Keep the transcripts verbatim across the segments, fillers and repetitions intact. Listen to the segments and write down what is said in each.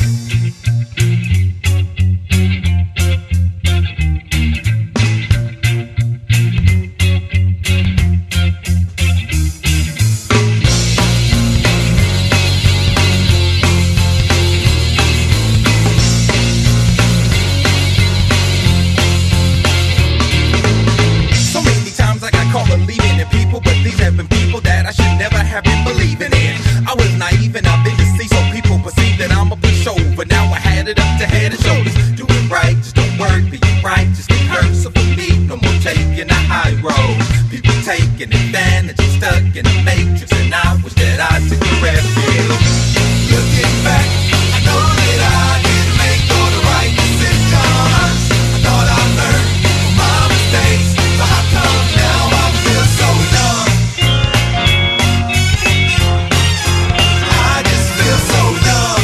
taking advantage, stuck in the matrix, and I wish that I took a refuge. Looking back, I know that I didn't make all the right decisions. I thought I learned from my mistakes, so how come now I feel so young? I just feel so young.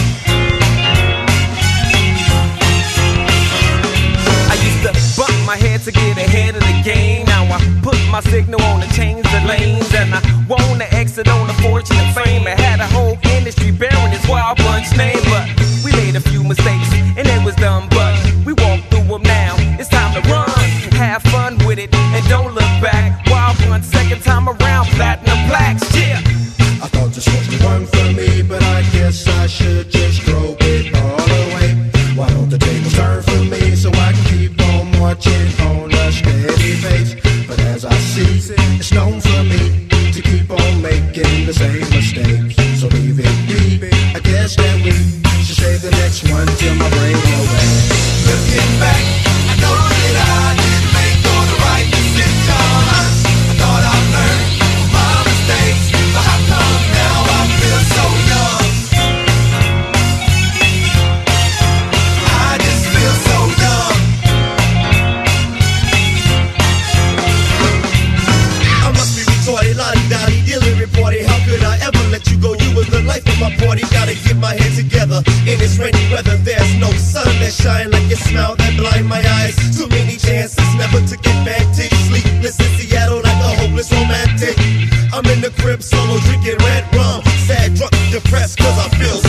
I used to bump my head to get ahead of the game. Now I put my signal on and change the lanes, and I want to exit on the fortune and fame. I had a whole industry bearing this Wild Bunch name, but we made a few mistakes and it was dumb, but we walked through them now. It's time to run, have fun with it, and don't look back. Wild Bunch, second time around, platinum plaques, yeah. I thought this was the one for me, but I guess I should just throw it all away. Why don't the tables turn for me so I can keep on marching on a steady pace? But as I see, it's known for me to keep on making the same mistakes. So leave it be, I guess that we should save the next one till my brain away. Looking back, I know that I didn't make all the right decisions. I thought I learned from my mistakes, but how come now I feel so young? I just feel so young. I must be retarded, lottie-dottie, delirium party. How could I ever let you go? You was the life of my party. Gotta get my head together in this rainy weather. There's no sun that shine like your smile that blind my eyes. Too many chances never to get back to you. Sleepless in Seattle like a hopeless romantic. I'm in the crib solo drinking red rum, sad, drunk, depressed 'cause I feel